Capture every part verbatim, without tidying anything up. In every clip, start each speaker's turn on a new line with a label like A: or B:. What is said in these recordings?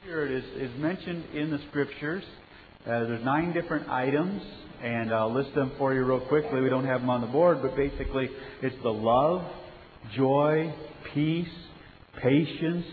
A: Spirit is, is mentioned in the Scriptures. Uh, there's nine different items, and I'll list them for you real quickly. We don't have them on the board, but basically it's the love, joy, peace, patience,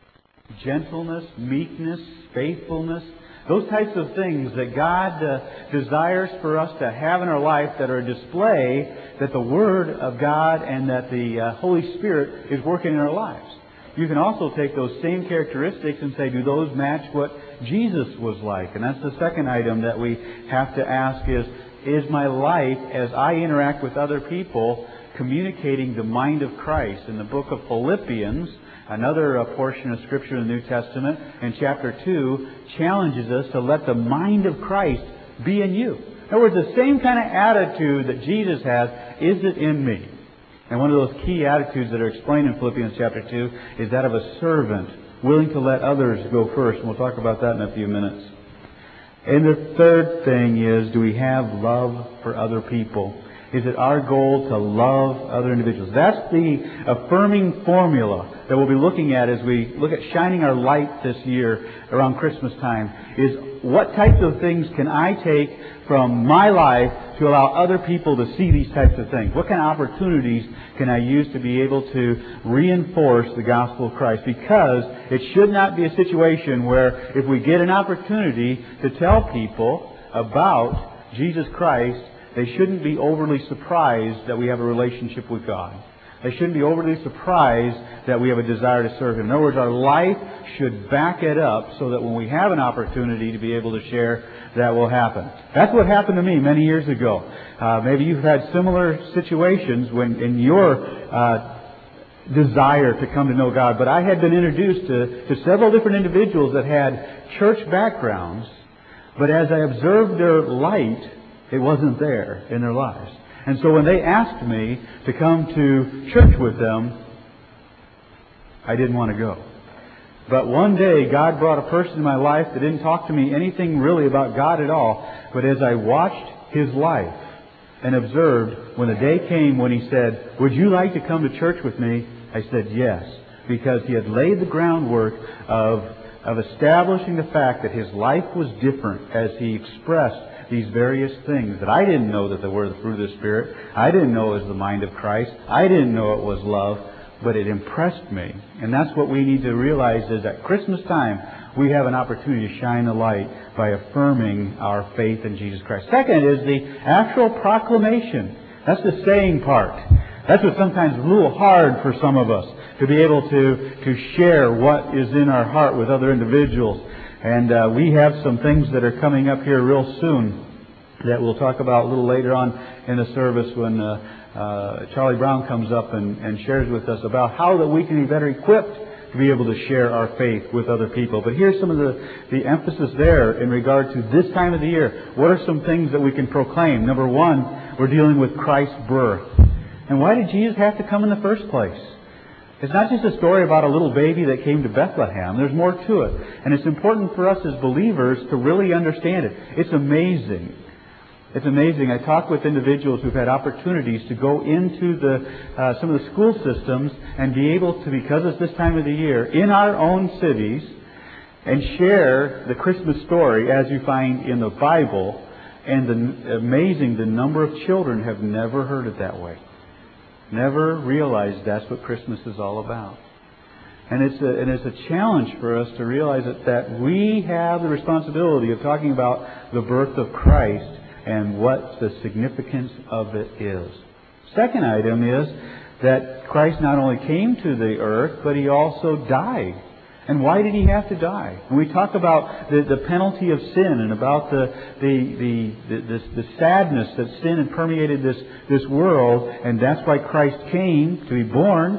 A: gentleness, meekness, faithfulness. Those types of things that God uh, desires for us to have in our life that are a display that the Word of God and that the uh, Holy Spirit is working in our lives. You can also take those same characteristics and say, do those match what Jesus was like? And that's the second item that we have to ask is, is my life, as I interact with other people, communicating the mind of Christ? In the book of Philippians, another uh, portion of Scripture in the New Testament, in chapter two, challenges us to let the mind of Christ be in you. In other words, the same kind of attitude that Jesus has, is it in me? And one of those key attitudes that are explained in Philippians chapter two is that of a servant, willing to let others go first. And we'll talk about that in a few minutes. And the third thing is, do we have love for other people? Is it our goal to love other individuals? That's the affirming formula that we'll be looking at as we look at shining our light this year around Christmas time. Is what types of things can I take from my life to allow other people to see these types of things? What kind of opportunities can I use to be able to reinforce the gospel of Christ? Because it should not be a situation where if we get an opportunity to tell people about Jesus Christ, they shouldn't be overly surprised that we have a relationship with God. They shouldn't be overly surprised that we have a desire to serve Him. In other words, our life should back it up so that when we have an opportunity to be able to share, that will happen. That's what happened to me many years ago. Uh, maybe you've had similar situations when in your uh, desire to come to know God. But I had been introduced to, to several different individuals that had church backgrounds, but as I observed their light, it wasn't there in their lives. And so when they asked me to come to church with them, I didn't want to go. But one day, God brought a person in my life that didn't talk to me anything really about God at all. But as I watched his life and observed, when the day came when he said, "Would you like to come to church with me?" I said yes. Because he had laid the groundwork of, of establishing the fact that his life was different as he expressed these various things that I didn't know that they were the fruit of the Spirit. I didn't know it was the mind of Christ. I didn't know it was love, but it impressed me. And that's what we need to realize is at Christmas time, we have an opportunity to shine the light by affirming our faith in Jesus Christ. Second is the actual proclamation. That's the saying part. That's what sometimes is a little hard for some of us, to be able to, to share what is in our heart with other individuals. And uh, we have some things that are coming up here real soon that we'll talk about a little later on in the service when uh, uh, Charlie Brown comes up and, and shares with us about how that we can be better equipped to be able to share our faith with other people. But here's some of the, the emphasis there in regard to this time of the year. What are some things that we can proclaim? Number one, we're dealing with Christ's birth. And why did Jesus have to come in the first place? It's not just a story about a little baby that came to Bethlehem. There's more to it. And it's important for us as believers to really understand it. It's amazing. It's amazing. I talk with individuals who've had opportunities to go into the uh, some of the school systems and be able to, because it's this time of the year, in our own cities, and share the Christmas story as you find in the Bible. And the, amazing, the number of children have never heard it that way. Never realized that's what Christmas is all about. And it's a, and it's a challenge for us to realize that, that we have the responsibility of talking about the birth of Christ and what the significance of it is. Second item is that Christ not only came to the earth, but He also died. And why did He have to die? When we talk about the, the penalty of sin and about the the the, the, the the sadness that sin had permeated this, this world, and that's why Christ came to be born,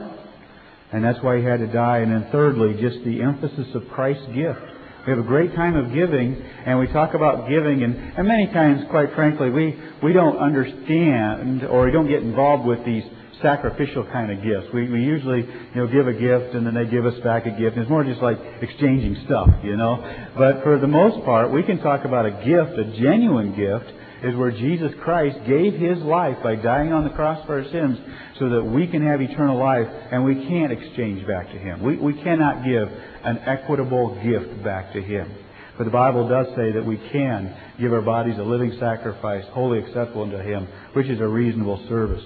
A: and that's why He had to die. And then thirdly, just the emphasis of Christ's gift. We have a great time of giving, and we talk about giving, and, and many times, quite frankly, we, we don't understand or we don't get involved with these sacrificial kind of gifts. We, we usually, you know, give a gift and then they give us back a gift. And it's more just like exchanging stuff, you know. But for the most part, we can talk about a gift, a genuine gift, is where Jesus Christ gave His life by dying on the cross for our sins so that we can have eternal life, and we can't exchange back to Him. We, we cannot give an equitable gift back to Him. But the Bible does say that we can give our bodies a living sacrifice, wholly acceptable unto Him, which is a reasonable service.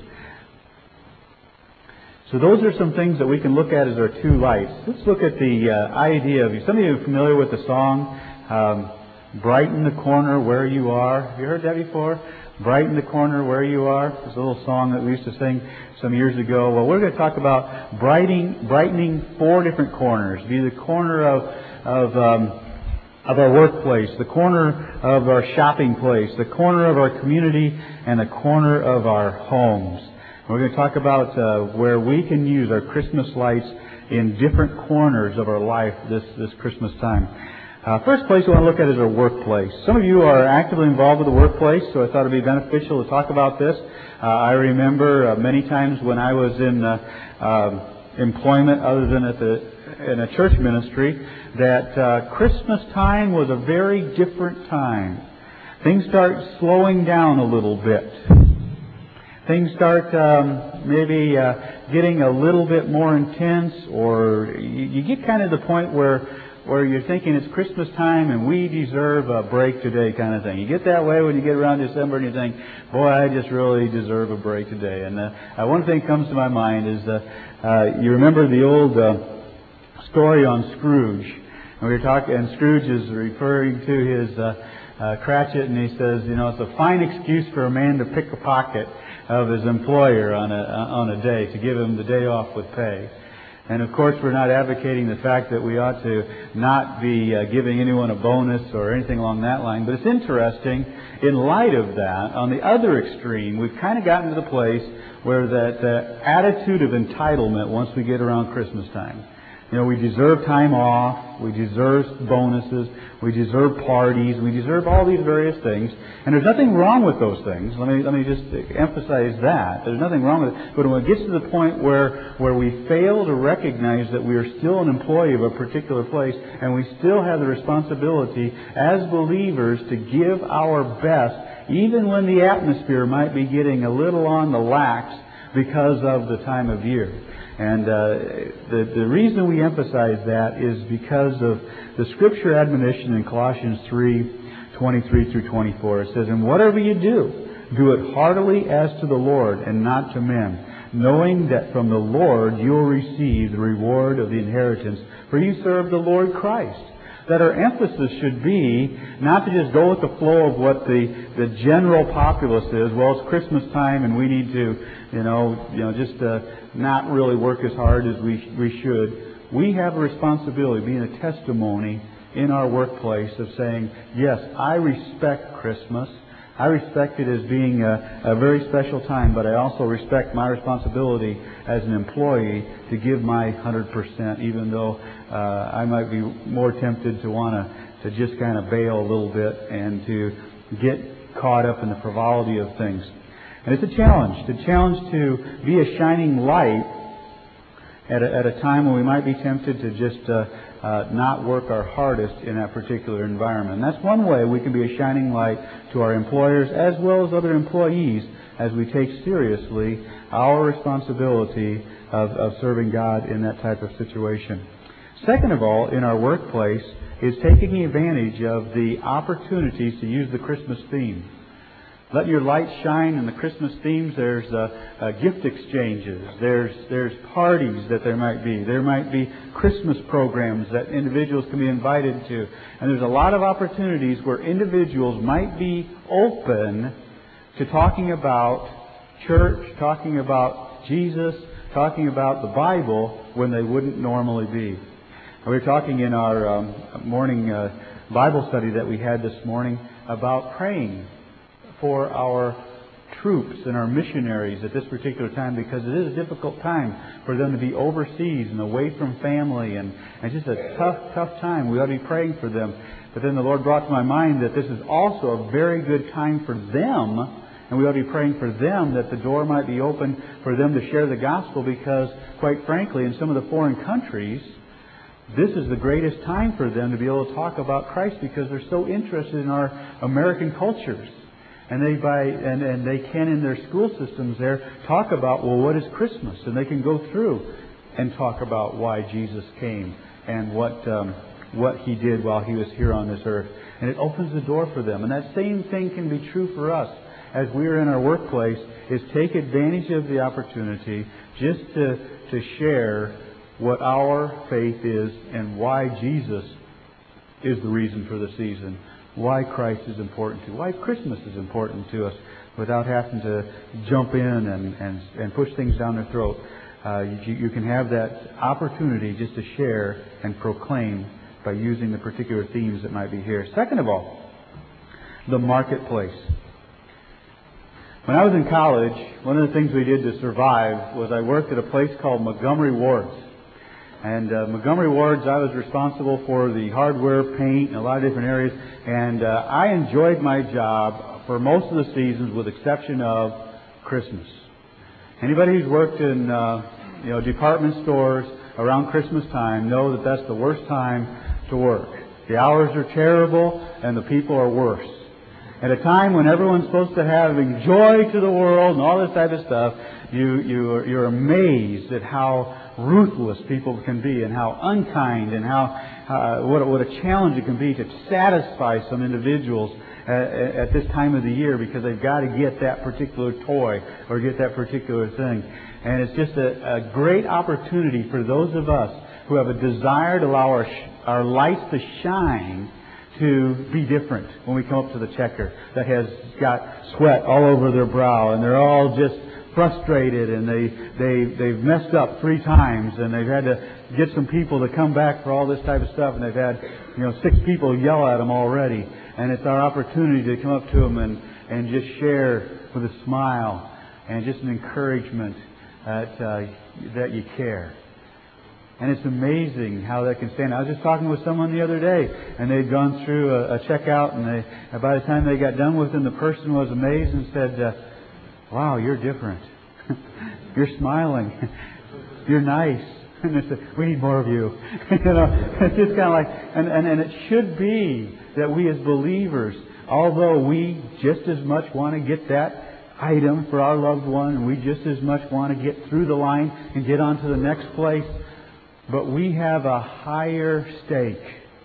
A: So those are some things that we can look at as our two lights. Let's look at the uh, idea of, some of you are familiar with the song, um, Brighten the Corner Where You Are. Have you heard that before? Brighten the Corner Where You Are. It's a little song that we used to sing some years ago. Well, we're going to talk about brightening, brightening four different corners. Be the corner of, of, um, of our workplace, the corner of our shopping place, the corner of our community, and the corner of our homes. We're going to talk about uh, where we can use our Christmas lights in different corners of our life this, this Christmas time. Uh, first place we want to look at is our workplace. Some of you are actively involved with the workplace, so I thought it would be beneficial to talk about this. Uh, I remember uh, many times when I was in uh, um, employment other than at the in a church ministry that uh, Christmas time was a very different time. Things start slowing down a little bit. Things start um, maybe uh, getting a little bit more intense, or you, you get kind of the point where where you're thinking it's Christmas time and we deserve a break today kind of thing. You get that way when you get around December and you think, boy, I just really deserve a break today. And uh, uh, one thing that comes to my mind is uh, uh, you remember the old uh, story on Scrooge. And we were talking, and Scrooge is referring to his uh, uh, Cratchit, and he says, you know, it's a fine excuse for a man to pick a pocket of his employer on a on a day, to give him the day off with pay. And of course, we're not advocating the fact that we ought to not be uh, giving anyone a bonus or anything along that line. But it's interesting, in light of that, on the other extreme, we've kind of gotten to the place where that uh, attitude of entitlement, once we get around Christmas time. You know, we deserve time off, we deserve bonuses, we deserve parties, we deserve all these various things. And there's nothing wrong with those things. Let me let me just emphasize that. There's nothing wrong with it. But when it gets to the point where, where we fail to recognize that we are still an employee of a particular place, and we still have the responsibility as believers to give our best, even when the atmosphere might be getting a little on the lax because of the time of year. And uh, the, the reason we emphasize that is because of the Scripture admonition in Colossians three, twenty-three through twenty-four. It says, "And whatever you do, do it heartily as to the Lord and not to men, knowing that from the Lord you will receive the reward of the inheritance, for you serve the Lord Christ." That our emphasis should be not to just go with the flow of what the, the general populace is. Well, it's Christmas time and we need to, you know, you know, just uh, not really work as hard as we we should. We have a responsibility, being a testimony in our workplace of saying, yes, I respect Christmas. I respect it as being a, a very special time, but I also respect my responsibility as an employee to give my one hundred percent, even though uh, I might be more tempted to want to to just kind of bail a little bit and to get caught up in the frivolity of things. And it's a challenge, the challenge to be a shining light at a, at a time when we might be tempted to just uh, uh, not work our hardest in that particular environment. And that's one way we can be a shining light to our employers as well as other employees as we take seriously our responsibility of, of serving God in that type of situation. Second of all, in our workplace, is taking advantage of the opportunities to use the Christmas theme. Let your light shine in the Christmas themes. There's uh, uh, gift exchanges. There's there's parties that there might be. There might be Christmas programs that individuals can be invited to. And there's a lot of opportunities where individuals might be open to talking about church, talking about Jesus, talking about the Bible when they wouldn't normally be. We were talking in our um, morning uh, Bible study that we had this morning about praying for our troops and our missionaries at this particular time, because it is a difficult time for them to be overseas and away from family, and, and just a tough, tough time. We ought to be praying for them. But then the Lord brought to my mind that this is also a very good time for them, and we ought to be praying for them that the door might be open for them to share the gospel, because, quite frankly, in some of the foreign countries, this is the greatest time for them to be able to talk about Christ because they're so interested in our American cultures. And they by and, and they can in their school systems there talk about, well, what is Christmas? And they can go through and talk about why Jesus came and what um, what He did while He was here on this earth. And it opens the door for them. And that same thing can be true for us as we are in our workplace, is take advantage of the opportunity just to, to share what our faith is and why Jesus is the reason for the season. Why Christ is important to, why Christmas is important to us, without having to jump in and, and, and push things down their throat. Uh, you, you can have that opportunity just to share and proclaim by using the particular themes that might be here. Second of all, the marketplace. When I was in college, one of the things we did to survive was I worked at a place called Montgomery Ward's. And uh, Montgomery Ward's, I was responsible for the hardware, paint, and a lot of different areas. And uh, I enjoyed my job for most of the seasons, with exception of Christmas. Anybody who's worked in uh, you know department stores around Christmas time know that that's the worst time to work. The hours are terrible, and the people are worse. At a time when everyone's supposed to have joy to the world and all this type of stuff, you you are, you're amazed at how ruthless people can be, and how unkind, and how uh, what, what a challenge it can be to satisfy some individuals at, at this time of the year, because they've got to get that particular toy or get that particular thing. And it's just a, a great opportunity for those of us who have a desire to allow our, our lights to shine, to be different when we come up to the checker that has got sweat all over their brow, and they're all just frustrated, and they, they, they've messed up three times, and they've had to get some people to come back for all this type of stuff, and they've had, you know, six people yell at them already. And it's our opportunity to come up to them and, and just share with a smile and just an encouragement that, uh, that you care. And it's amazing how that can stand. I was just talking with someone the other day, and they'd gone through a, a checkout, and they, by the time they got done with them, the person was amazed and said, uh, wow, you're different. You're smiling. You're nice. And they said, we need more of you. You know, it's just kind of like, and, and, and it should be that we as believers, although we just as much want to get that item for our loved one, and we just as much want to get through the line and get on to the next place, but we have a higher stake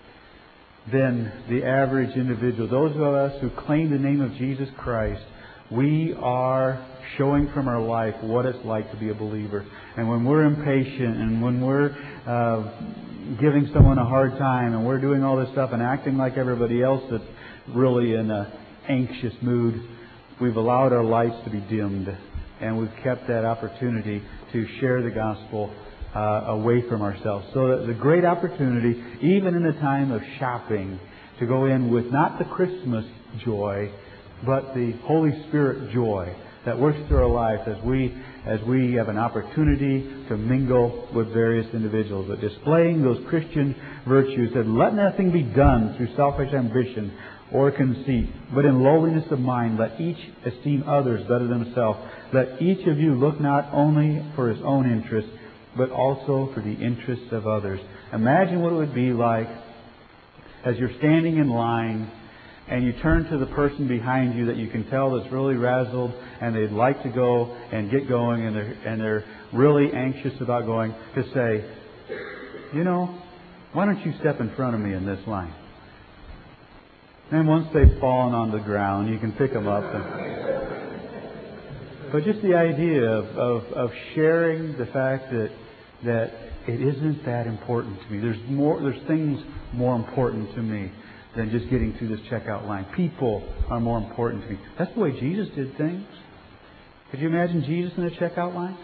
A: than the average individual. Those of us who claim the name of Jesus Christ, we are showing from our life what it's like to be a believer. And when we're impatient, and when we're uh, giving someone a hard time, and we're doing all this stuff and acting like everybody else that's really in an anxious mood, we've allowed our lights to be dimmed, and we've kept that opportunity to share the gospel Uh, away from ourselves. So it's a great opportunity, even in the time of shopping, to go in with not the Christmas joy, but the Holy Spirit joy that works through our life as we as we have an opportunity to mingle with various individuals. But displaying those Christian virtues, that let nothing be done through selfish ambition or conceit, but in lowliness of mind let each esteem others better than himself. Let each of you look not only for his own interest, but also for the interests of others. Imagine what it would be like as you're standing in line and you turn to the person behind you that you can tell that's really razzled, and they'd like to go and get going, and they're, and they're really anxious about going, to say, you know, why don't you step in front of me in this line? And once they've fallen on the ground, you can pick them up. And, but just the idea of, of, of sharing the fact that that it isn't that important to me. There's more. There's things more important to me than just getting through this checkout line. People are more important to me. That's the way Jesus did things. Could you imagine Jesus in a checkout line?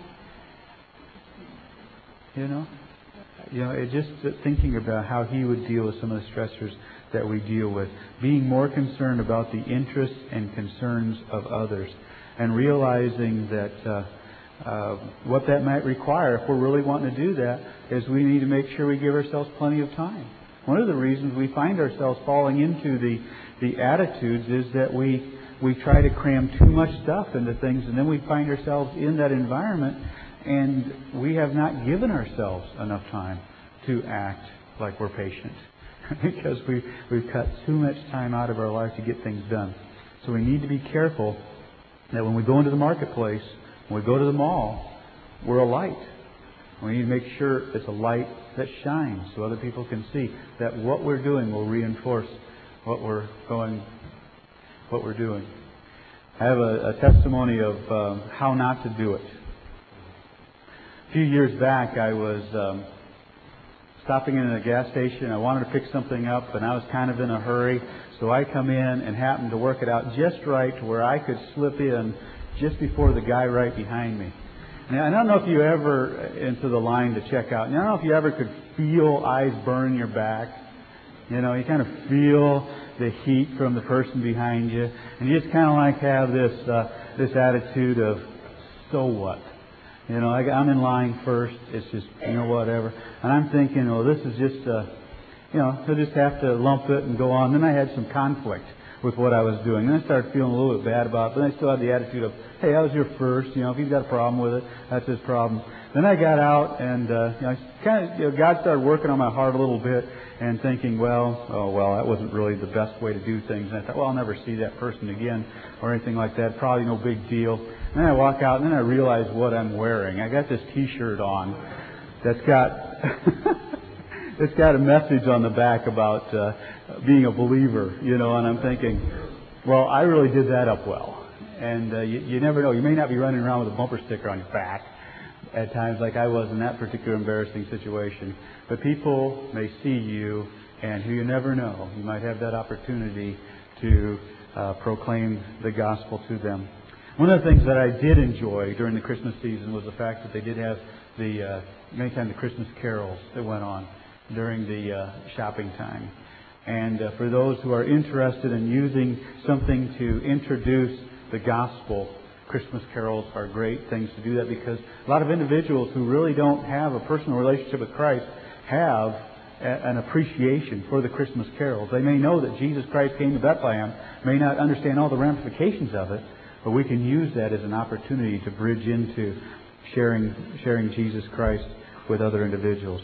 A: You know, you know, it just thinking about how He would deal with some of the stressors that we deal with, being more concerned about the interests and concerns of others, and realizing that uh, uh, what that might require, if we're really wanting to do that, is we need to make sure we give ourselves plenty of time. One of the reasons we find ourselves falling into the, the attitudes is that we we try to cram too much stuff into things, and then we find ourselves in that environment, and we have not given ourselves enough time to act like we're patient because we, we've cut too much time out of our life to get things done. So we need to be careful that when we go into the marketplace, when we go to the mall, we're a light. We need to make sure it's a light that shines so other people can see that what we're doing will reinforce what we're going, what we're doing. I have a, a testimony of um, how not to do it. A few years back, I was um, stopping in a gas station. I wanted to pick something up, and I was kind of in a hurry. So I come in and happen to work it out just right to where I could slip in just before the guy right behind me. Now, I don't know if you ever into the line to check out. And I don't know if you ever could feel eyes burn your back. You know, you kind of feel the heat from the person behind you, and you just kind of like have this uh, this attitude of, so what? You know, I, I'm in line first. It's just, you know, whatever. And I'm thinking, oh, this is just, uh, you know, I'll just have to lump it and go on. Then I had some conflict with what I was doing. Then I started feeling a little bit bad about it. Then I still had the attitude of, hey, I was here first. You know, if he's got a problem with it, that's his problem. Then I got out, and uh, you know, kind of, you know, God started working on my heart a little bit, and thinking, well, oh well, that wasn't really the best way to do things. And I thought, well, I'll never see that person again, or anything like that. Probably no big deal. And then I walk out, and then I realize what I'm wearing. I got this T-shirt on that's got it's got a message on the back about uh, being a believer, you know. And I'm thinking, well, I really did that up well. And uh, you, you never know. You may not be running around with a bumper sticker on your back at times like I was in that particular embarrassing situation. But people may see you, and who you never know, you might have that opportunity to uh, proclaim the gospel to them. One of the things that I did enjoy during the Christmas season was the fact that they did have the, uh, many times the Christmas carols that went on during the uh, shopping time. And uh, for those who are interested in using something to introduce the gospel, Christmas carols are great things to do that, because a lot of individuals who really don't have a personal relationship with Christ have a, an appreciation for the Christmas carols. They may know that Jesus Christ came to Bethlehem, may not understand all the ramifications of it, but we can use that as an opportunity to bridge into sharing, sharing Jesus Christ with other individuals.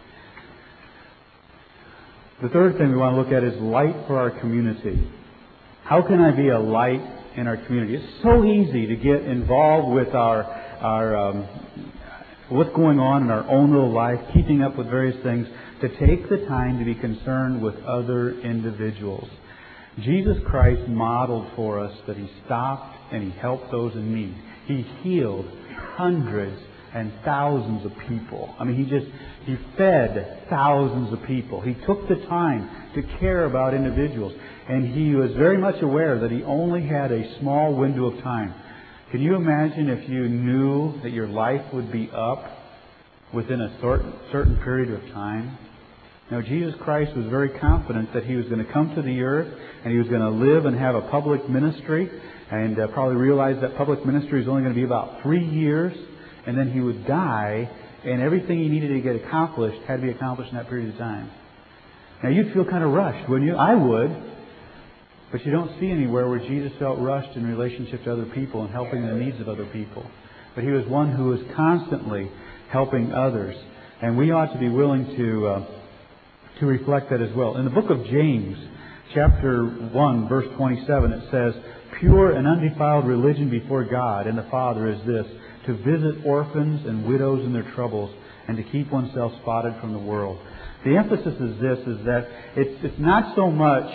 A: The third thing we want to look at is light for our community. How can I be a light in our community? It's so easy to get involved with our our um, what's going on in our own little life, keeping up with various things, to take the time to be concerned with other individuals. Jesus Christ modeled for us that He stopped and He helped those in need. He healed hundreds and thousands of people. I mean, He just, He fed thousands of people. He took the time to care about individuals. And He was very much aware that He only had a small window of time. Can you imagine if you knew that your life would be up within a certain, certain period of time? Now, Jesus Christ was very confident that He was going to come to the earth, and He was going to live and have a public ministry, and uh, probably realize that public ministry is only going to be about three years, and then He would die, and everything He needed to get accomplished had to be accomplished in that period of time. Now, you'd feel kind of rushed, wouldn't you? I would. But you don't see anywhere where Jesus felt rushed in relationship to other people and helping the needs of other people. But He was one who was constantly helping others. And we ought to be willing to uh, to reflect that as well. In the book of James, chapter one, verse twenty-seven, it says, "Pure and undefiled religion before God and the Father is this, to visit orphans and widows in their troubles, and to keep oneself spotted from the world." The emphasis is this, is that it's, it's not so much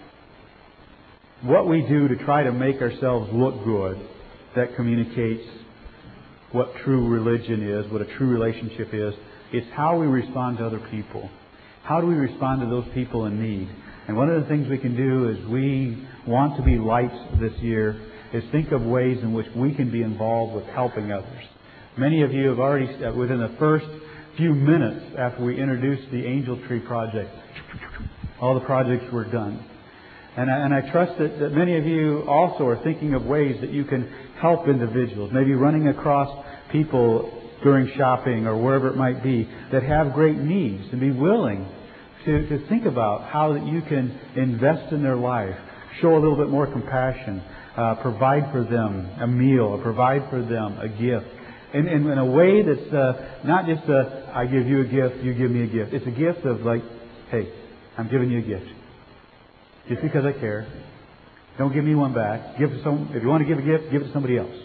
A: what we do to try to make ourselves look good that communicates what true religion is, what a true relationship is. It's how we respond to other people. How do we respond to those people in need? And one of the things we can do is we want to be lights this year, is think of ways in which we can be involved with helping others. Many of you have already, within the first few minutes after we introduced the Angel Tree Project, all the projects were done. And I, and I trust that, that many of you also are thinking of ways that you can help individuals, maybe running across people during shopping or wherever it might be that have great needs, and be willing to, to think about how that you can invest in their life, show a little bit more compassion, uh, provide for them a meal, or provide for them a gift. In, in, in a way that's uh, not just a, I give you a gift, you give me a gift. It's a gift of like, hey, I'm giving you a gift. Just because I care. Don't give me one back. Give some. If you want to give a gift, give it to somebody else.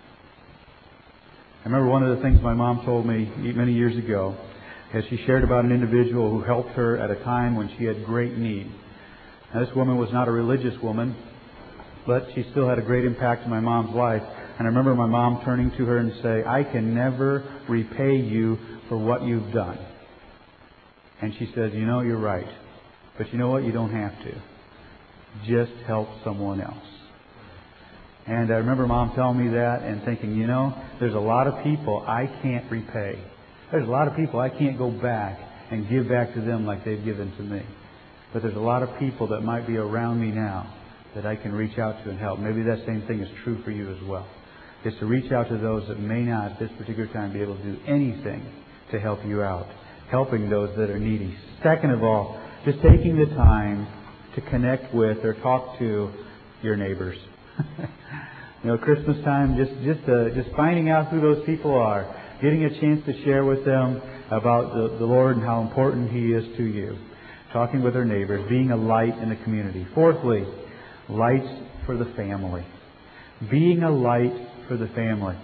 A: I remember one of the things my mom told me many years ago, as she shared about an individual who helped her at a time when she had great need. Now, this woman was not a religious woman, but she still had a great impact in my mom's life. And I remember my mom turning to her and say, "I can never repay you for what you've done." And she says, "You know, you're right. But you know what? You don't have to. Just help someone else." And I remember Mom telling me that and thinking, you know, there's a lot of people I can't repay. There's a lot of people I can't go back and give back to them like they've given to me. But there's a lot of people that might be around me now that I can reach out to and help. Maybe that same thing is true for you as well. Is to reach out to those that may not at this particular time be able to do anything to help you out. Helping those that are needy. Second of all, just taking the time to connect with or talk to your neighbors. You know, Christmas time, just just uh, just finding out who those people are, getting a chance to share with them about the, the Lord and how important He is to you. Talking with our neighbors, being a light in the community. Fourthly, lights for the family. Being a light for the family.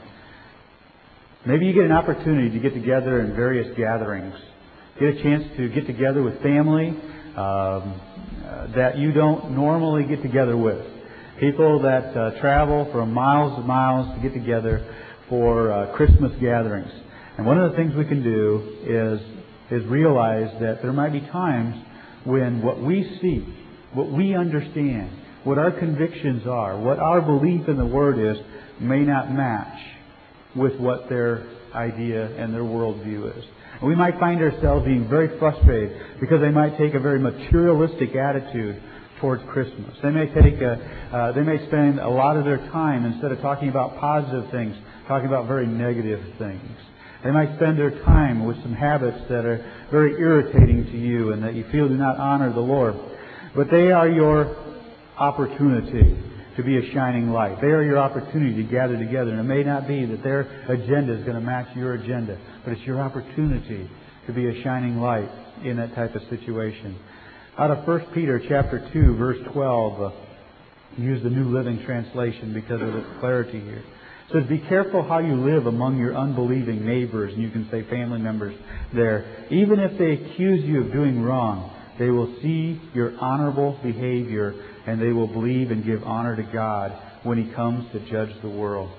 A: Maybe you get an opportunity to get together in various gatherings. Get a chance to get together with family um, uh, that you don't normally get together with. People that uh, travel from miles and miles to get together for uh, Christmas gatherings. And one of the things we can do is is realize that there might be times when what we see, what we understand, what our convictions are, what our belief in the Word is, may not match with what their idea and their worldview is. And we might find ourselves being very frustrated because they might take a very materialistic attitude towards Christmas. They may take a, uh, they may spend a lot of their time, instead of talking about positive things, talking about very negative things. They might spend their time with some habits that are very irritating to you and that you feel do not honor the Lord. But they are your opportunity to be a shining light. They are your opportunity to gather together. And it may not be that their agenda is going to match your agenda, but it's your opportunity to be a shining light in that type of situation. Out of First Peter chapter two, verse twelve, uh, use the New Living Translation because of its clarity here. It says, "Be careful how you live among your unbelieving neighbors," and you can say family members there. "Even if they accuse you of doing wrong, they will see your honorable behavior, and they will believe and give honor to God when He comes to judge the world."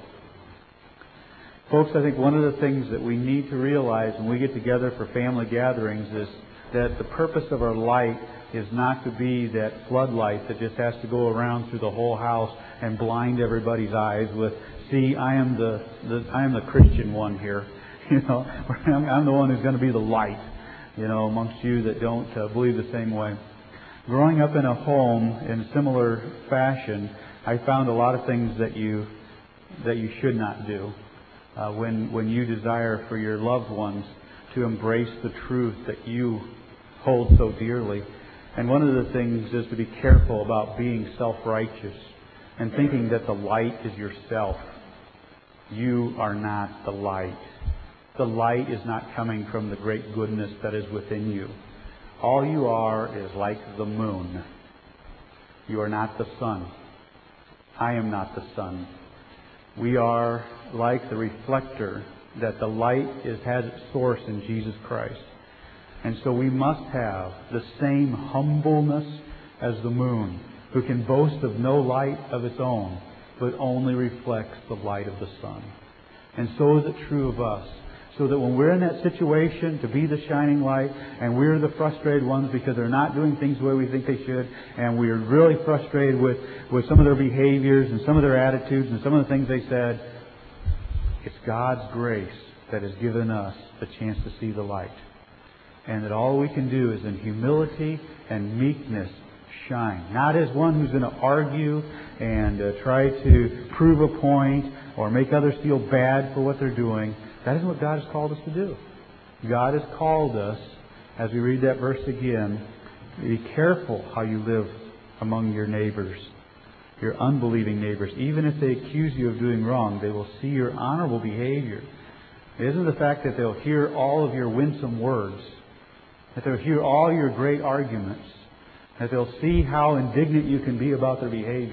A: Folks, I think one of the things that we need to realize when we get together for family gatherings is that the purpose of our light is not to be that floodlight that just has to go around through the whole house and blind everybody's eyes with, "See, I am the, the I am the Christian one here." You know, I'm, I'm the one who's going to be the light, you know, amongst you that don't uh, believe the same way. Growing up in a home in a similar fashion, I found a lot of things that you that you should not do uh, when when you desire for your loved ones to embrace the truth that you hold so dearly. And one of the things is to be careful about being self-righteous and thinking that the light is yourself. You are not the light. The light is not coming from the great goodness that is within you. All you are is like the moon. You are not the sun. I am not the sun. We are like the reflector that the light is, has its source in Jesus Christ. And so we must have the same humbleness as the moon, who can boast of no light of its own, but only reflects the light of the sun. And so is it true of us. So that when we're in that situation to be the shining light, and we're the frustrated ones because they're not doing things the way we think they should, and we're really frustrated with, with some of their behaviors and some of their attitudes and some of the things they said, it's God's grace that has given us the chance to see the light. And that all we can do is in humility and meekness shine. Not as one who's going to argue and uh, try to prove a point or make others feel bad for what they're doing. That isn't what God has called us to do. God has called us, as we read that verse again, be careful how you live among your neighbors, your unbelieving neighbors. Even if they accuse you of doing wrong, they will see your honorable behavior. It isn't the fact that they'll hear all of your winsome words, that they'll hear all your great arguments, that they'll see how indignant you can be about their behavior.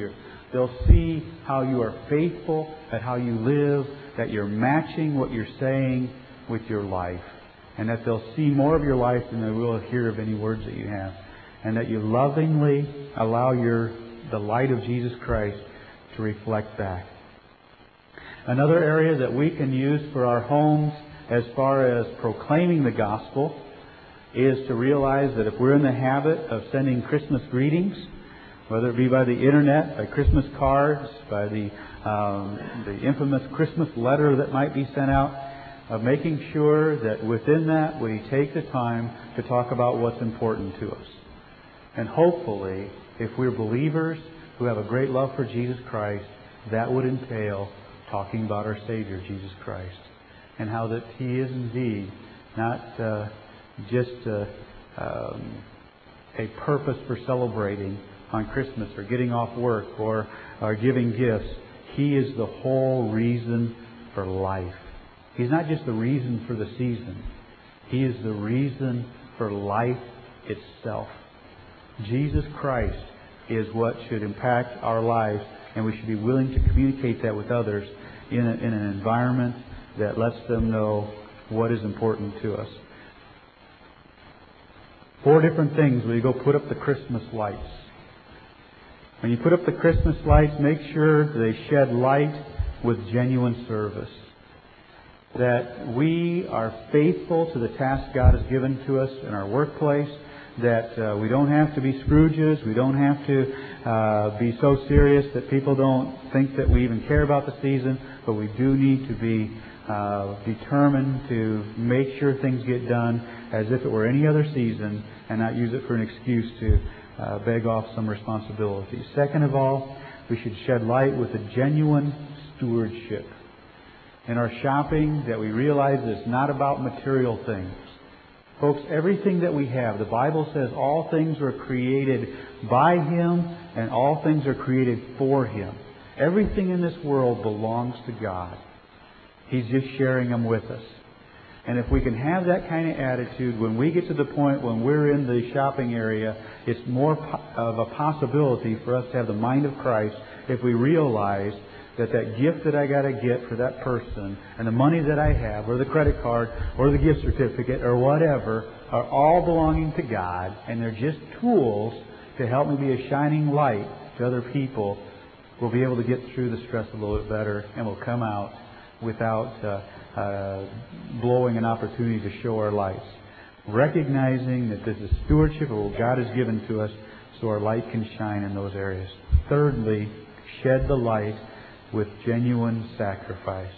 A: They'll see how you are faithful at how you live, that you're matching what you're saying with your life. And that they'll see more of your life than they will hear of any words that you have. And that you lovingly allow your the light of Jesus Christ to reflect back. Another area that we can use for our homes as far as proclaiming the gospel is to realize that if we're in the habit of sending Christmas greetings, whether it be by the internet, by Christmas cards, by the um, the infamous Christmas letter that might be sent out, of making sure that within that we take the time to talk about what's important to us. And hopefully, if we're believers who have a great love for Jesus Christ, that would entail talking about our Savior, Jesus Christ, and how that He is indeed not uh, just uh, um, a purpose for celebrating on Christmas or getting off work or, or giving gifts. He is the whole reason for life. He's not just the reason for the season. He is the reason for life itself. Jesus Christ is what should impact our lives, and we should be willing to communicate that with others in, a, in an environment that lets them know what is important to us. Four different things when you go put up the Christmas lights. When you put up the Christmas lights, make sure they shed light with genuine service. That we are faithful to the task God has given to us in our workplace. That uh, we don't have to be Scrooges. We don't have to uh, be so serious that people don't think that we even care about the season. But we do need to be uh, determined to make sure things get done as if it were any other season and not use it for an excuse to uh, beg off some responsibility. Second of all, we should shed light with a genuine stewardship. In our shopping, that we realize that it's not about material things. Folks, everything that we have, the Bible says all things were created by Him and all things are created for Him. Everything in this world belongs to God. He's just sharing them with us. And if we can have that kind of attitude, when we get to the point when we're in the shopping area, it's more of a possibility for us to have the mind of Christ if we realize that that gift that I got to get for that person and the money that I have or the credit card or the gift certificate or whatever are all belonging to God, and they're just tools to help me be a shining light to other people. We'll be able to get through the stress a little bit better, and we'll come out without uh, uh, blowing an opportunity to show our lights. Recognizing that this is stewardship of what God has given to us so our light can shine in those areas. Thirdly, shed the light with genuine sacrifice.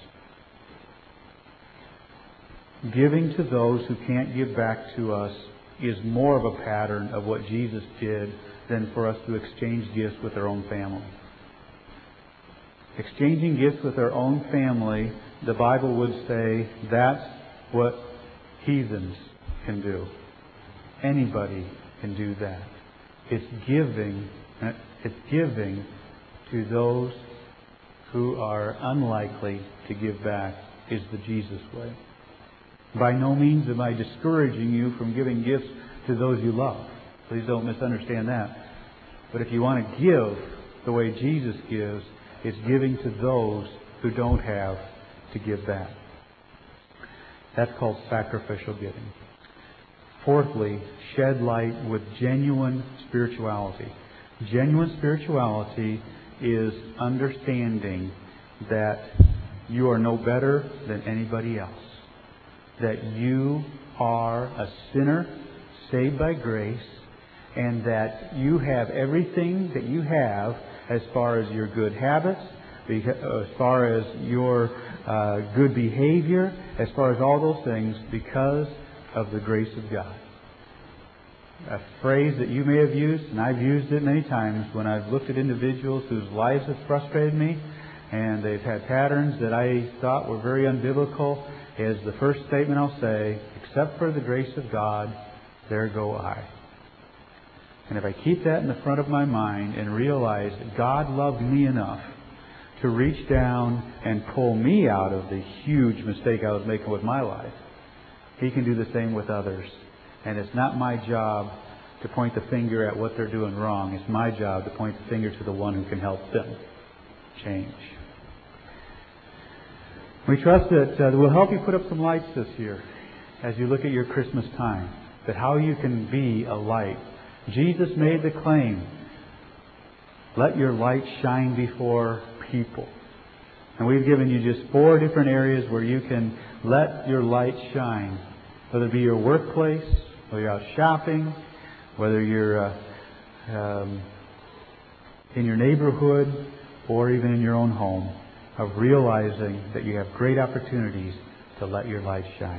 A: Giving to those who can't give back to us is more of a pattern of what Jesus did than for us to exchange gifts with our own family. Exchanging gifts with our own family, the Bible would say that's what heathens can do. Anybody can do that. It's giving, it's giving to those who are unlikely to give back is the Jesus way. By no means am I discouraging you from giving gifts to those you love. Please don't misunderstand that. But if you want to give the way Jesus gives, it's giving to those who don't have to give back. That's called sacrificial giving. Fourthly, shed light with genuine spirituality. Genuine spirituality is understanding that you are no better than anybody else. That you are a sinner saved by grace, and that you have everything that you have as far as your good habits, as far as your uh, good behavior, as far as all those things, because of the grace of God. A phrase that you may have used, and I've used it many times when I've looked at individuals whose lives have frustrated me, and they've had patterns that I thought were very unbiblical, is the first statement I'll say, except for the grace of God, there go I. And if I keep that in the front of my mind and realize that God loved me enough to reach down and pull me out of the huge mistake I was making with my life, He can do the same with others. And it's not my job to point the finger at what they're doing wrong. It's my job to point the finger to the one who can help them change. We trust that uh, we'll help you put up some lights this year as you look at your Christmas time, that how you can be a light. Jesus made the claim, let your light shine before people. And we've given you just four different areas where you can let your light shine, whether it be your workplace, whether you're out shopping, whether you're uh, um, in your neighborhood, or even in your own home, of realizing that you have great opportunities to let your light shine.